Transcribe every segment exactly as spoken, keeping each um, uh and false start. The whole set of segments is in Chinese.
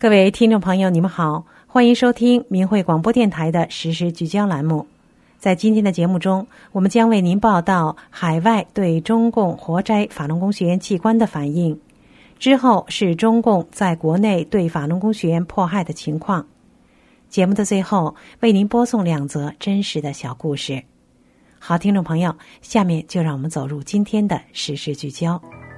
各位听众朋友，你们好，欢迎收听明慧广播电台的时事聚焦栏目。在今天的节目中，我们将为您报道海外对中共活摘法轮功学员器官的反应，之后是中共在国内对法轮功学员迫害的情况。节目的最后，为您播送两则真实的小故事。好，听众朋友，下面就让我们走入今天的时事聚焦。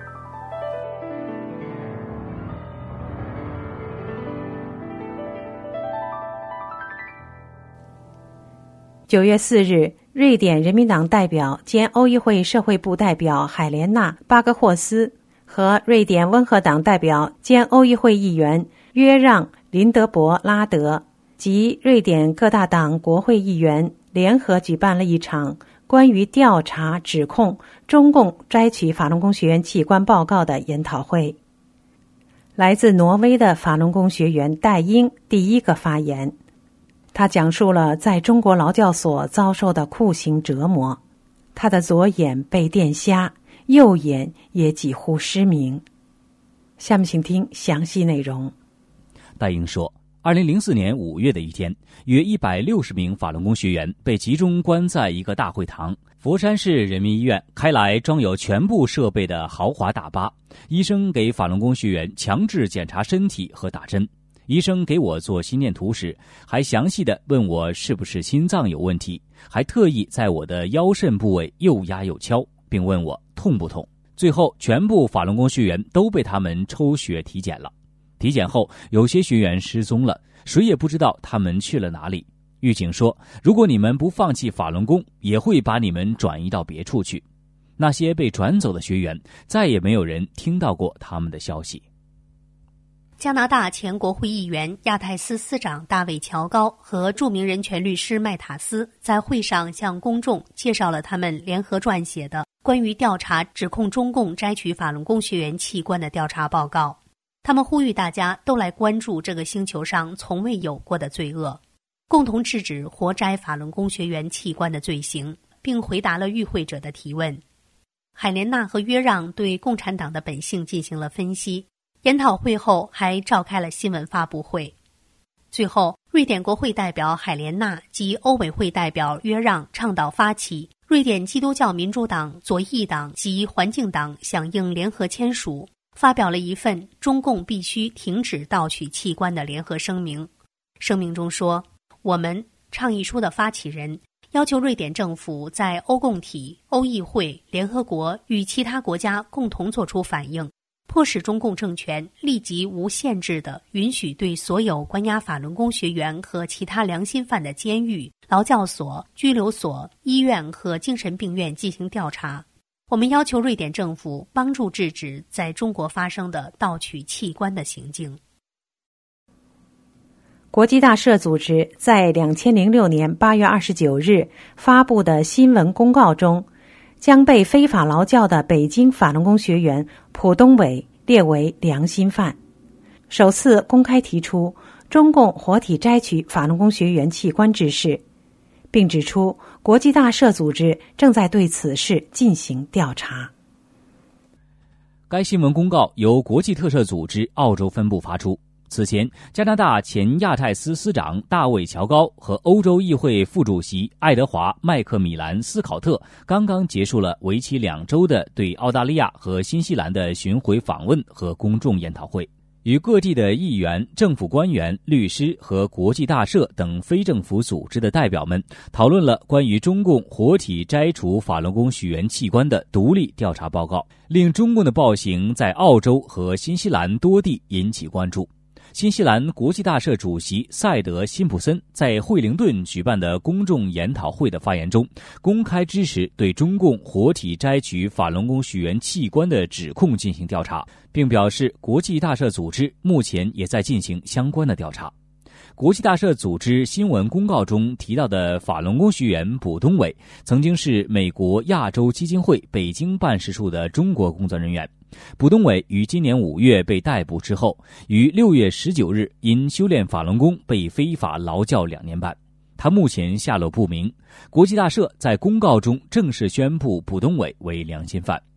九月四日，瑞典人民党代表兼欧议会社会部代表海莲娜·巴格霍斯和瑞典温和党代表兼欧议会议员约让·林德伯拉德及瑞典各大党国会议员联合举办了一场关于调查指控中共摘取法轮功学员器官报告的研讨会。来自挪威的法轮功学员戴英第一个发言，他讲述了在中国劳教所遭受的酷刑折磨，他的左眼被电瞎，右眼也几乎失明。下面请听详细内容。 戴英说，二零零四年五月的一天，约一百六十名法轮功学员被集中关在一个大会堂。佛山市人民医院开来装有全部设备的豪华大巴，医生给法轮功学员强制检查身体和打针。医生给我做心电图时，还详细地问我是不是心脏有问题，还特意在我的腰肾部位又压又敲，并问我痛不痛。最后，全部法轮功学员都被他们抽血体检了。体检后，有些学员失踪了，谁也不知道他们去了哪里。狱警说，如果你们不放弃法轮功，也会把你们转移到别处去。那些被转走的学员，再也没有人听到过他们的消息。 加拿大前国会议员亚太司司长大卫·乔高和著名人权律师麦塔斯在会上向公众介绍了他们联合撰写的关于调查指控中共摘取法轮功学员器官的调查报告。他们呼吁大家都来关注这个星球上从未有过的罪恶，共同制止活摘法轮功学员器官的罪行，并回答了与会者的提问。海莲娜和约让对共产党的本性进行了分析。研讨会后还召开了新闻发布会。最后，瑞典国会代表海莲娜及欧委会代表约让倡导发起瑞典基督教民主党、左翼党及环境党响应联合签署，发表了一份中共必须停止盗取器官的联合声明。声明中说，我们倡议书的发起人要求瑞典政府在欧共体、欧议会、联合国与其他国家共同作出反应，迫使中共政权立即无限制地允许对所有关押法轮功学员和其他良心犯的监狱、劳教所、拘留所、医院和精神病院进行调查。我们要求瑞典政府帮助制止在中国发生的盗取器官的行径。 国际大赦组织在两千零六年八月二十九日发布的新闻公告中，将被非法劳教的北京法轮功学员蒲东伟列为良心犯，首次公开提出中共活体摘取法轮功学员器官之事，并指出国际大赦组织正在对此事进行调查。 该新闻公告由国际特赦组织澳洲分部发出。此前，加拿大前亚太司司长大卫·乔高和欧洲议会副主席爱德华·麦克米兰斯考特刚刚结束了为期两周的对澳大利亚和新西兰的巡回访问和公众研讨会，与各地的议员、政府官员、律师和国际大赦等非政府组织的代表们讨论了关于中共活体摘除法轮功学员器官的独立调查报告，令中共的暴行在澳洲和新西兰多地引起关注。新西兰国际大赦主席赛德·辛普森在惠灵顿举办的公众研讨会的发言中，公开支持对中共活体摘取法轮功学员器官的指控进行调查，并表示国际大赦组织目前也在进行相关的调查。国际大赦组织新闻公告中提到的法轮功学员卜东伟，曾经是美国亚洲基金会北京办事处的中国工作人员。卜东伟于今年五月被逮捕之后，于六月十九日因修炼法轮功被非法劳教两年半。他目前下落不明。国际大赦在公告中正式宣布卜东伟为良心犯。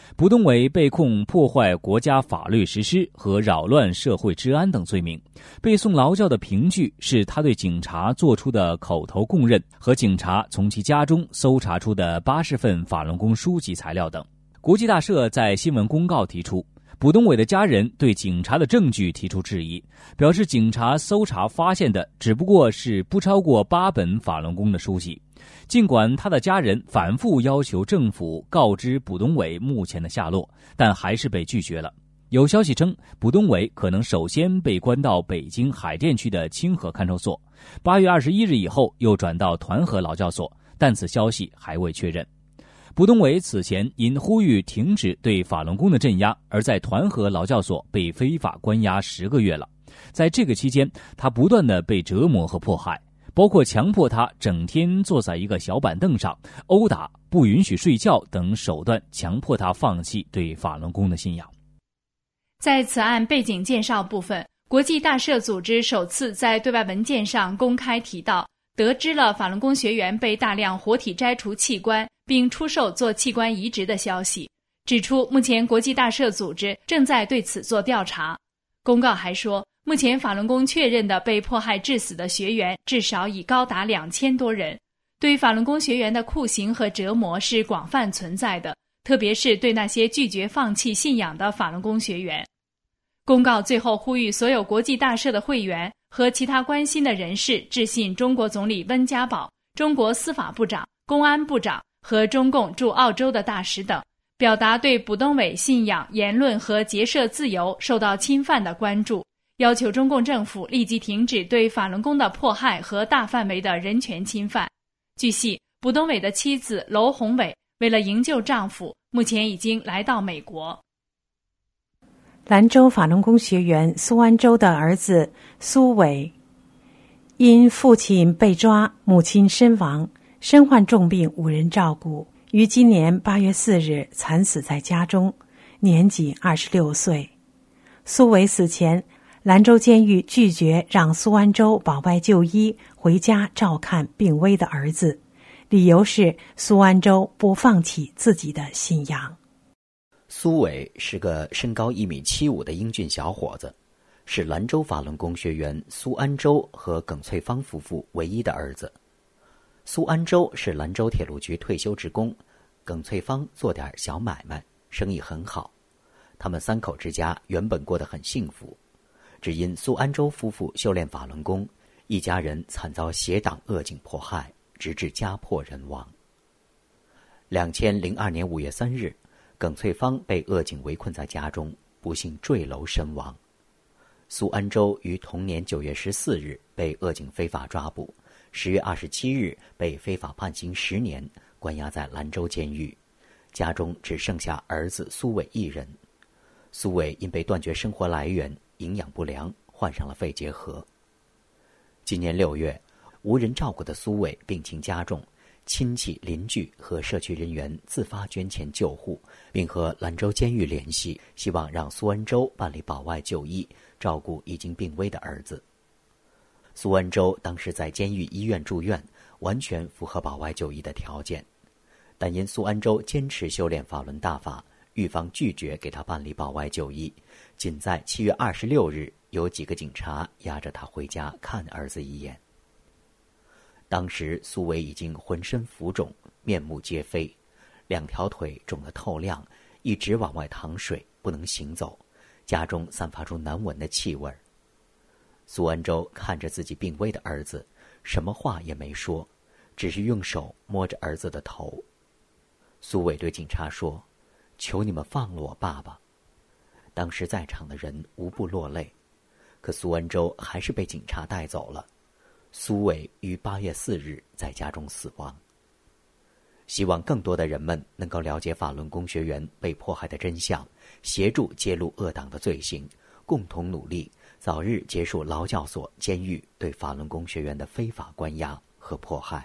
卜东伟被控破坏国家法律实施和扰乱社会治安等罪名，被送劳教的凭据是他对警察做出的口头供认和警察从其家中搜查出的八十份法轮功书籍材料等。国际大社在新闻公告提出，卜东伟的家人对警察的证据提出质疑，表示警察搜查发现的只不过是不超过八本法轮功的书籍。尽管他的家人反复要求政府告知卜东伟目前的下落，但还是被拒绝了。有消息称，卜东伟可能首先被关到北京海淀区的清河看守所，八月二十一日以后又转到团河劳教所，但此消息还未确认。卜东伟此前因呼吁停止对法轮功的镇压，而在团河劳教所被非法关押十个月了。在这个期间，他不断的被折磨和迫害，包括强迫他整天坐在一个小板凳上，殴打、不允许睡觉等手段，强迫他放弃对法轮功的信仰。 在此案背景介绍部分，国际大社组织首次在对外文件上公开提到，得知了法轮功学员被大量活体摘除器官并出售做器官移植的消息，指出目前国际大社组织正在对此做调查。公告还说，目前法轮功确认的被迫害致死的学员至少已高达两千多人。对法轮功学员的酷刑和折磨是广泛存在的，特别是对那些拒绝放弃信仰的法轮功学员。公告最后呼吁所有国际大社的会员和其他关心的人士致信中国总理温家宝、中国司法部长、公安部长和中共驻澳洲的大使等，表达对卜东伟信仰、言论和结社自由受到侵犯的关注，要求中共政府立即停止对法轮功的迫害和大范围的人权侵犯。据悉，卜东伟的妻子娄宏伟为了营救丈夫，目前已经来到美国。 兰州法轮功学员苏安洲的儿子苏伟，因父亲被抓，母亲身亡，身患重病，无人照顾，于今年八月四日惨死在家中，年仅二十六岁。苏伟死前，兰州监狱拒绝让苏安洲保外就医，回家照看病危的儿子，理由是苏安洲不放弃自己的信仰。 苏伟是个身高一米七五的英俊小伙子，是兰州法轮功学员苏安洲和耿翠芳夫妇唯一的儿子。苏安洲是兰州铁路局退休职工，耿翠芳做点小买卖，生意很好。他们三口之家原本过得很幸福，只因苏安洲夫妇修炼法轮功，一家人惨遭邪党恶警迫害，直至家破人亡。两千零二年五月三日，耿翠芳被恶警围困在家中，不幸坠楼身亡。苏安洲于同年九月十四日被恶警非法抓捕，十月二十七日被非法判刑十年，关押在兰州监狱。家中只剩下儿子苏伟一人。苏伟因被断绝生活来源，营养不良，患上了肺结核。今年六月，无人照顾的苏伟病情加重，亲戚、邻居和社区人员自发捐钱救护，并和兰州监狱联系，希望让苏安洲办理保外就医，照顾已经病危的儿子。苏安洲当时在监狱医院住院，完全符合保外就医的条件，但因苏安洲坚持修炼法轮大法，狱方拒绝给他办理保外就医。仅在七月二十六日，有几个警察押着他回家看儿子一眼。当时苏伟已经浑身浮肿，面目皆非，两条腿肿得透亮，一直往外淌水，不能行走，家中散发出难闻的气味。苏安洲看着自己病危的儿子，什么话也没说，只是用手摸着儿子的头。苏伟对警察说：“求你们放了我爸爸。”当时在场的人无不落泪，可苏安洲还是被警察带走了。苏伟于八月四日在家中死亡。希望更多的人们能够了解法轮功学员被迫害的真相，协助揭露恶党的罪行，共同努力，早日结束劳教所、监狱对法轮功学员的非法关押和迫害。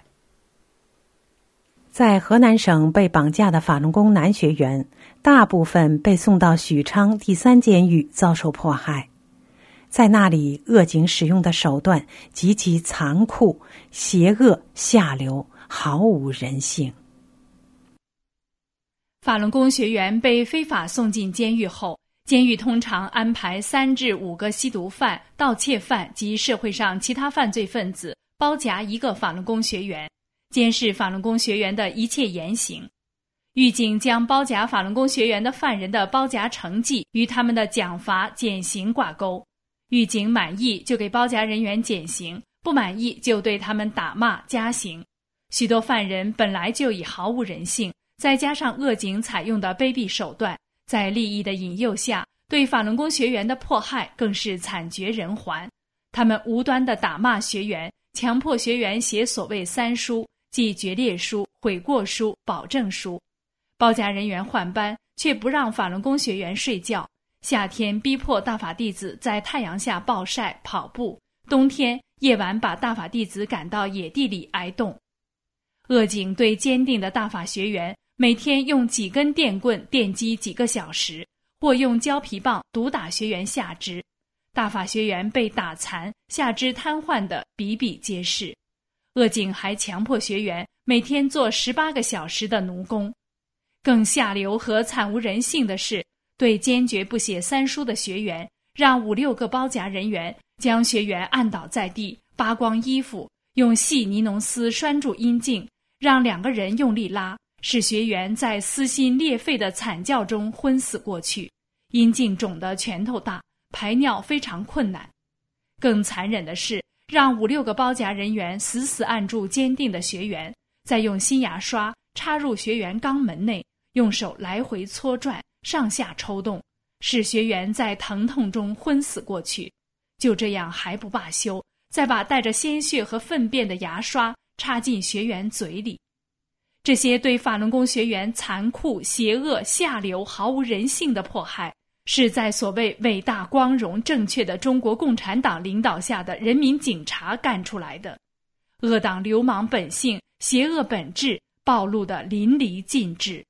在河南省被绑架的法轮功男学员，大部分被送到许昌第三监狱遭受迫害。在那里，恶警使用的手段极其残酷、邪恶、下流，毫无人性。 法轮功学员被非法送进监狱后，监狱通常安排三至五个吸毒犯、盗窃犯及社会上其他犯罪分子包夹一个法轮功学员，监视法轮功学员的一切言行。狱警将包夹法轮功学员的犯人的包夹成绩与他们的奖罚减刑挂钩，狱警满意就给包夹人员减刑，不满意就对他们打骂加刑。许多犯人本来就已毫无人性，再加上恶警采用的卑鄙手段，在利益的引诱下，对法轮功学员的迫害更是惨绝人寰。他们无端地打骂学员，强迫学员写所谓三书，即决裂书、悔过书、保证书。包夹人员换班，却不让法轮功学员睡觉。夏天逼迫大法弟子在太阳下暴晒跑步，冬天夜晚把大法弟子赶到野地里挨冻。恶警对坚定的大法学员每天用几根电棍电击几个小时，或用胶皮棒毒打学员下肢，大法学员被打残、下肢瘫痪的比比皆是。恶警还强迫学员每天做十八个小时的奴工。更下流和惨无人性的是，对坚决不写三书的学员，让五六个包夹人员将学员按倒在地，扒光衣服，用细尼龙丝拴住阴茎，让两个人用力拉，使学员在撕心裂肺的惨叫中昏死过去，阴茎肿得拳头大，排尿非常困难。更残忍的是，让五六个包夹人员死死按住坚定的学员，再用新牙刷插入学员肛门内，用手来回搓转，上下抽动，使学员在疼痛中昏死过去。就这样还不罢休，再把带着鲜血和粪便的牙刷插进学员嘴里。这些对法轮功学员残酷、邪恶、下流、毫无人性的迫害，是在所谓伟大、光荣、正确的中国共产党领导下的人民警察干出来的。恶党流氓本性、邪恶本质暴露得淋漓尽致。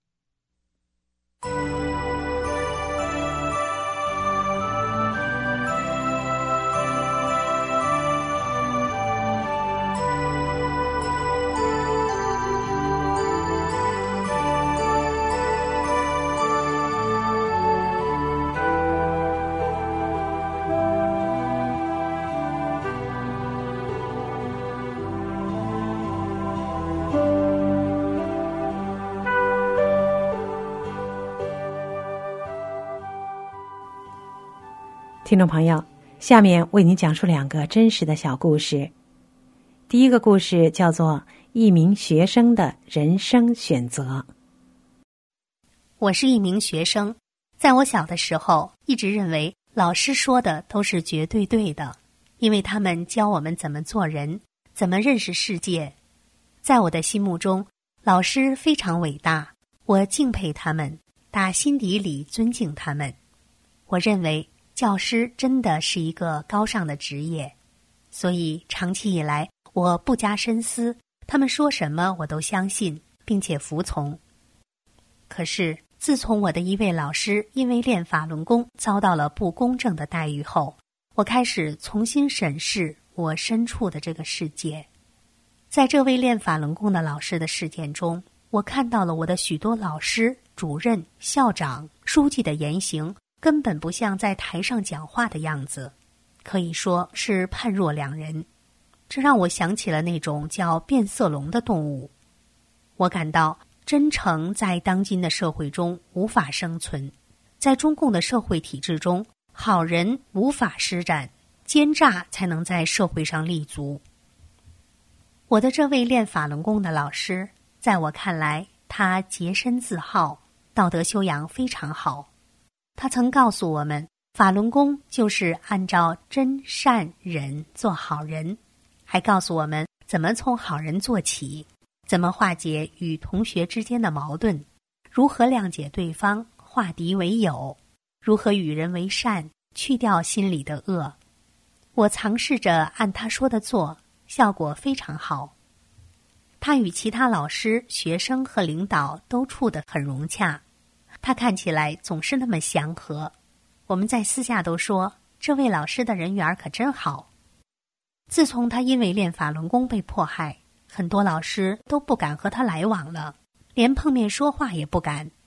听众朋友，下面为您讲述两个真实的小故事。第一个故事叫做一名学生的人生选择。 我是一名学生，在我小的时候一直认为老师说的都是绝对对的，因为他们教我们怎么做人，怎么认识世界。在我的心目中，老师非常伟大，我敬佩他们，打心底里尊敬他们。我认为教师真的是一个高尚的职业，所以长期以来我不加深思，他们说什么我都相信并且服从。可是自从我的一位老师因为练法轮功遭到了不公正的待遇后，我开始重新审视我身处的这个世界。在这位练法轮功的老师的事件中，我看到了我的许多老师、主任、校长、书记的言行根本不像在台上讲话的样子，可以说是判若两人。这让我想起了那种叫变色龙的动物。我感到真诚在当今的社会中无法生存，在中共的社会体制中，好人无法施展，奸诈才能在社会上立足。我的这位练法轮功的老师，在我看来，他洁身自好，道德修养非常好。他曾告诉我们，法轮功就是按照真善忍做好人，还告诉我们怎么从好人做起，怎么化解与同学之间的矛盾，如何谅解对方，化敌为友，如何与人为善，去掉心里的恶。我尝试着按他说的做，效果非常好。他与其他老师、学生和领导都处得很融洽，他看起来总是那么祥和。我们在私下都说，这位老师的人缘可真好。自从他因为练法轮功被迫害，很多老师都不敢和他来往了，连碰面说话也不敢。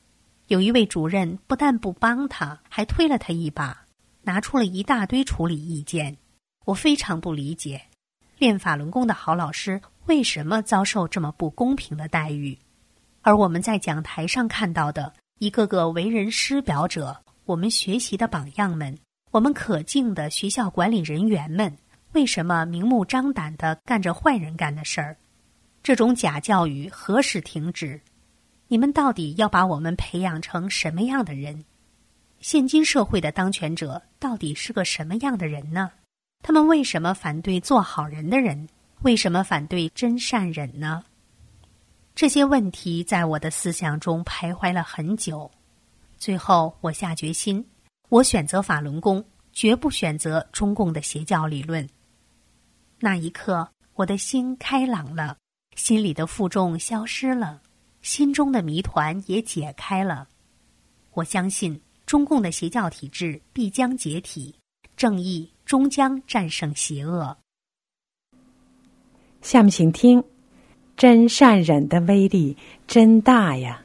有一位主任不但不帮他，还推了他一把，拿出了一大堆处理意见。我非常不理解，练法轮功的好老师为什么遭受这么不公平的待遇？而我们在讲台上看到的一个个为人师表者，我们学习的榜样们，我们可敬的学校管理人员们，为什么明目张胆地干着坏人干的事儿？这种假教育何时停止？你们到底要把我们培养成什么样的人？现今社会的当权者到底是个什么样的人呢？他们为什么反对做好人的人？为什么反对真善忍呢？这些问题在我的思想中徘徊了很久，最后我下决心，我选择法轮功，绝不选择中共的邪教理论。那一刻，我的心开朗了，心里的负重消失了，心中的谜团也解开了。我相信中共的邪教体制必将解体，正义终将战胜邪恶。 下面请听，真善忍的威力真大呀！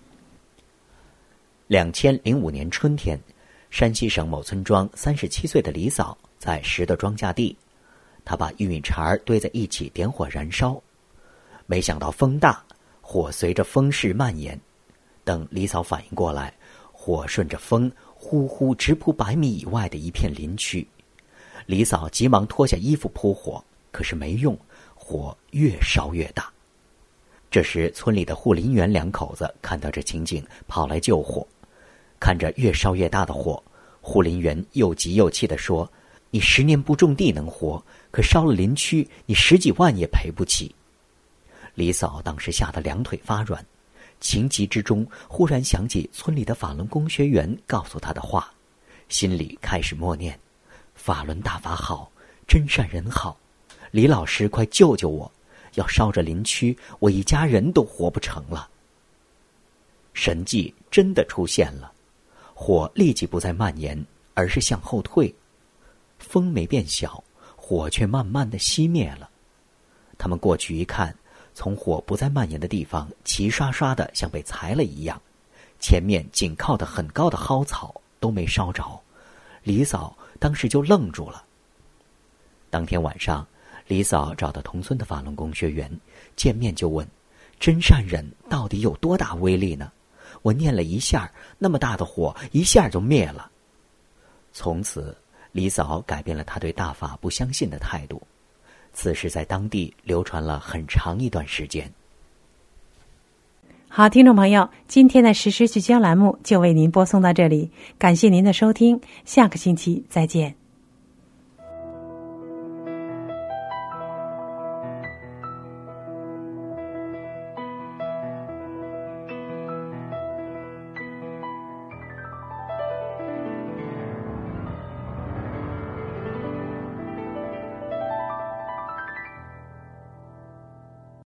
两千零五年春天，山西省某村庄三十七岁的李嫂在拾的庄稼地，她把玉米茬堆在一起点火燃烧，没想到风大，火随着风势蔓延。等李嫂反应过来，火顺着风呼呼直扑百米以外的一片林区。李嫂急忙脱下衣服扑火，可是没用，火越烧越大。这时村里的护林员两口子看到这情景，跑来救火。看着越烧越大的火，护林员又急又气地说，你十年不种地能活，可烧了林区，你十几万也赔不起。李嫂当时吓得两腿发软，情急之中忽然想起村里的法轮功学员告诉她的话，心里开始默念，法轮大法好，真善人好，李老师快救救我，要烧着林区，我一家人都活不成了。神迹真的出现了，火立即不再蔓延，而是向后退，风没变小，火却慢慢地熄灭了。他们过去一看，从火不再蔓延的地方齐刷刷的像被裁了一样，前面紧靠的很高的蒿草都没烧着。李嫂当时就愣住了。当天晚上，李嫂找到同村的法轮功学员，见面就问，真善忍到底有多大威力呢？我念了一下，那么大的火一下就灭了。从此李嫂改变了她对大法不相信的态度，此事在当地流传了很长一段时间。 好，听众朋友，今天的时事聚焦栏目就为您播送到这里，感谢您的收听，下个星期再见。